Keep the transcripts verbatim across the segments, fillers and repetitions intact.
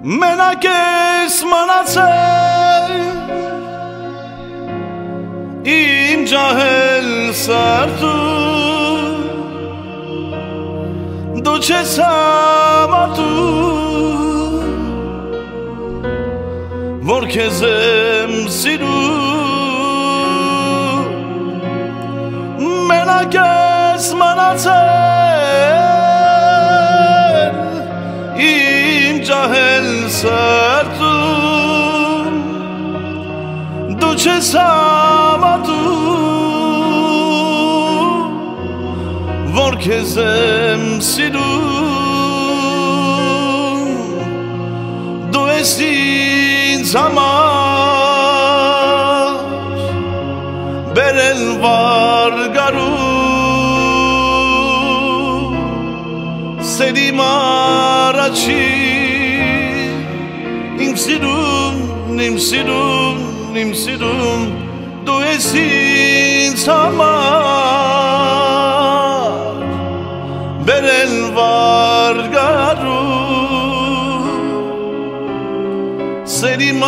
Մենակ ես մնացել իմ ջահել սրտում, դու չես համարում, որ քեզ եմ սիրում, մենակ ես մնացել իմ ջահել սրտում, դու չես համարում, որ քեզ եմ սիրում, դու ես ինձ համար բերել վարգարում, սերիմ առաջին, իմ սիրում, իմ սիրում, իմ սիրում, դու ես ինձ համար բերել վարգարում, սերիմ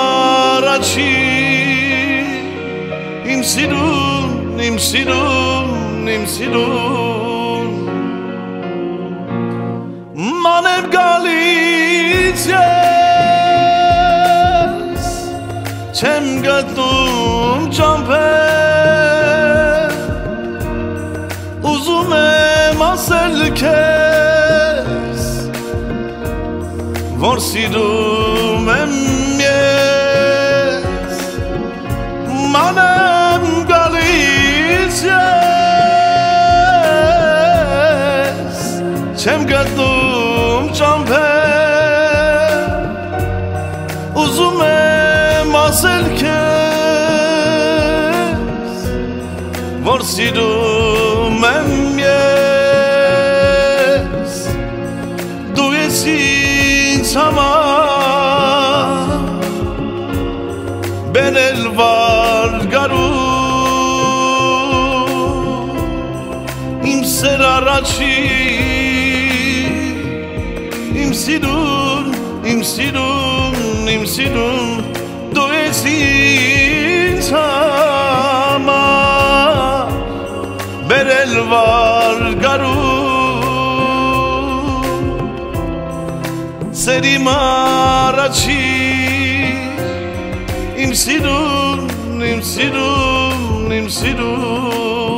առաջին, իմ սիրում, իմ սիրում, իմ սիրում, մանեմ գալիս ես, չեմ գտնում ճամփեր, ուզում եմ ասել քեզ, որ սիրում եմ ես, մանեմ գալիս ես, չեմ գտնում ճամփեր, ուզում եմ ասել քեզ, որ սիրում եմ ես, դու ես ինձ համար բերել վարգարում, իմ սեր առաջին, իմ սիրուն, իմ սիրուն, իմ սիրուն, դու ես ինձ համար բերել վարգարում, սերիմ առաջին, իմ սիրուն, իմ սիրուն, իմ սիրուն